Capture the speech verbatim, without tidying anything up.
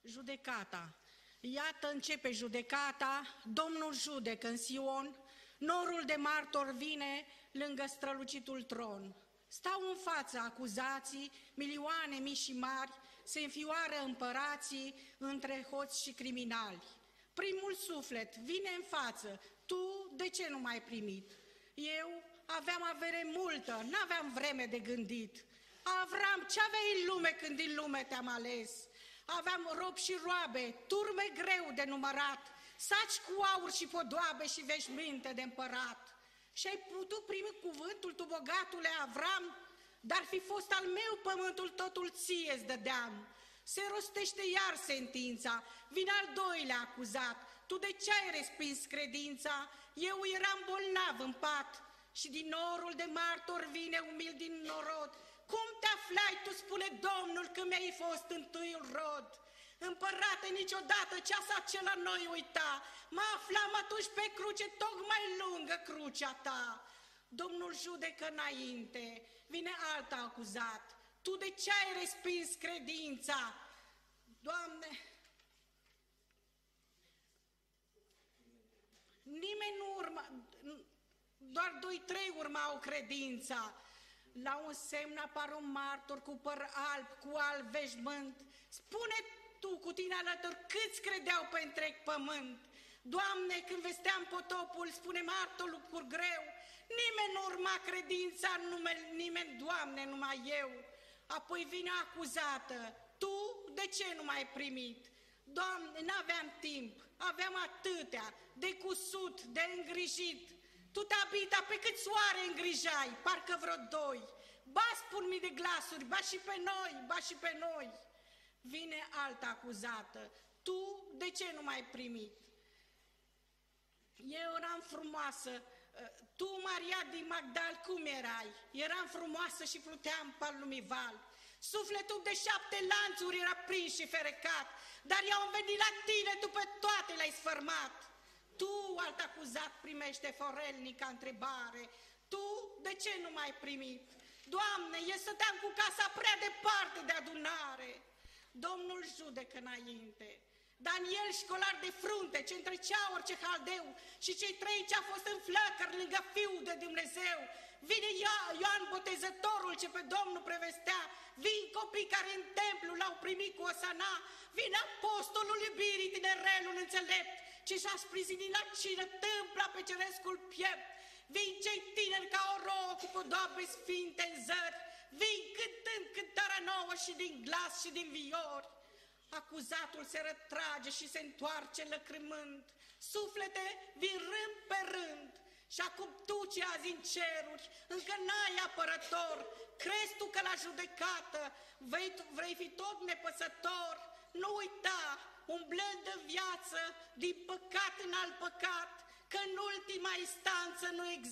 Judecata. Iată începe judecata, Domnul judecă în Sion, norul de martor vine lângă strălucitul tron. Stau în față acuzații, milioane mici și mari, se înfioară împărații între hoți și criminali. Primul suflet vine în față, tu de ce nu m-ai primit? Eu aveam avere multă, n-aveam vreme de gândit. Avram, ce aveai în lume când din lume te-am ales? Aveam rob și roabe, turme greu de numărat, saci cu aur și podoabe și veșminte de împărat. Și ai putut primi cuvântul tu, bogatule Avram, dar fi fost al meu pământul, totul ție-ți dădeam. Se rostește iar sentința, vine al doilea acuzat. Tu de ce ai respins credința? Eu eram bolnav în pat și din norul de martor vine umil din norod. Cum te aflai, tu spune Domnul, că mi-ai fost întâiul rod? Împărate, niciodată ceas acela noi uita, mă aflam atunci pe cruce, tocmai lungă crucea ta. Domnul judecă înainte, vine alta acuzat. Tu de ce ai respins credința? Doamne, nimeni nu urma, doar doi, trei urmau credința. La un semn apar un martor cu păr alb, cu alb veșmânt. Spune tu cu tine alături câți credeau pe întreg pământ. Doamne, când vesteam potopul, spune martorul cu greu, nimeni nu urma credința, numele, nimeni, Doamne, numai eu. Apoi vine acuzată, tu de ce nu m-ai primit? Doamne, n-aveam timp, aveam atâtea, de cusut, de îngrijit. Tu te abita pe cât soare îngrijai, parcă vreo doi. Ba spun mii de glasuri, ba și pe noi, ba și pe noi. Vine alta acuzată, tu de ce nu m-ai primit? Eu eram frumoasă, tu, Maria din Magdal, cum erai? Eram frumoasă și pluteam pe lumival. Sufletul de șapte lanțuri era prins și ferecat, dar i-au venit la tine, tu pe toate le-ai sfărmat. Tu, alt acuzat, primește forelnica întrebare, tu de ce nu m-ai primit? Doamne, eu stăteam cu casa prea departe de adunare. Domnul judecă înainte. Daniel, școlar de frunte, ce întrecea orice haldeu, și cei trei ce a fost în flăcări lângă Fiul de Dumnezeu. Vine Ioan Botezătorul ce pe Domnul prevestea, vin copii care în templu l-au primit cu osana, vine apostolul iubirii, tinerelul înțelept, ce și-a sprijinit la cină tâmpla pe cerescul piept. Vin cei tineri ca o rouă cu podoabe sfinte în zări, vin cântând cântarea nouă și din glas și din viori. Acuzatul se retrage și se întoarce lăcrâmând, suflete vin rând pe rând. Și acum tu ce azi în ceruri, încă n-ai apărător, crezi tu că la judecată vrei, vrei fi tot nepăsător? Nu uita, umblând în viață, din păcat în alt păcat, că în ultima instanță nu există